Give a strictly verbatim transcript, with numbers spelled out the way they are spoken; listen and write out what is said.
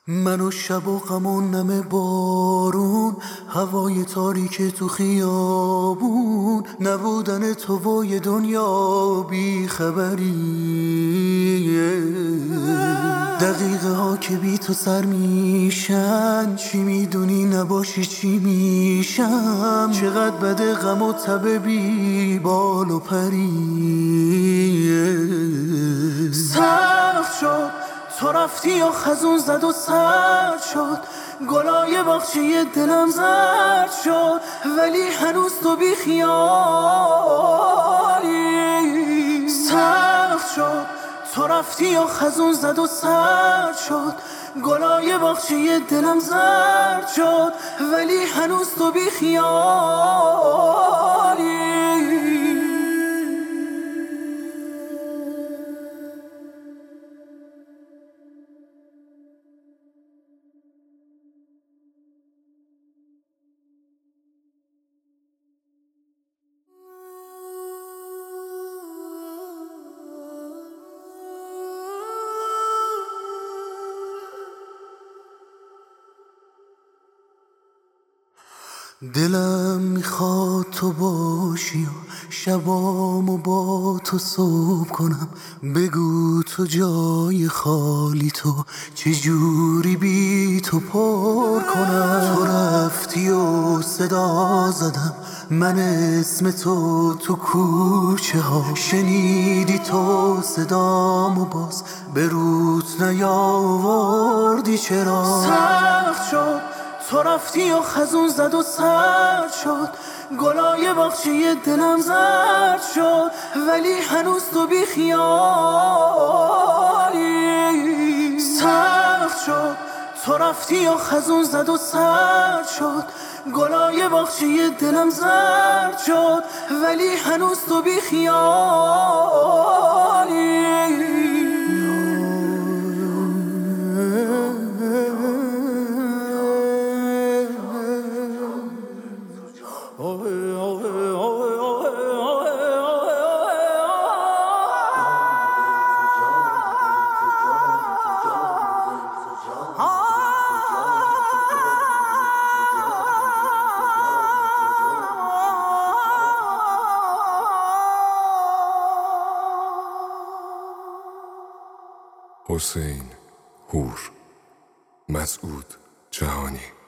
من و شب و غم و نم بارون، هوای تاریک تو خیابون، نبودن تو و یه دنیا بی خبری. دقیقه ها که بی تو سر میشن، چی میدونی نباشی چی میشم. چقدر بده غم و تب بی بال و پری. سخت شد تو رفتی و خزون زد و سرد شد، گلای باغچه دلم زرد شد، ولی هنوز تو بی خیالی. سخت شد تو رفتی و خزون زد و سرد شد، گلای باغچه دلم زرد شد، ولی هنوز تو بی خیالی. دلم میخواد تو باشی و شبامو با تو صبح کنم. بگو تو جای خالی تو چجوری بی تو پر کنم. تو رفتی و صدا زدم من اسم تو تو کوچه ها، شنیدی تو صدامو باز به روت نیاوردی چرا. سخت شد تو رفتی و خزون زد و سرد شد، گلای باغچه دلم زرد شد، ولی هنوز تو بی خیالی. سخت شد تو رفتی و خزون زد و سرد شد، گلای باغچه دلم زرد شد، ولی هنوز تو بی خیالی. حسین هور، مسعود جهانی.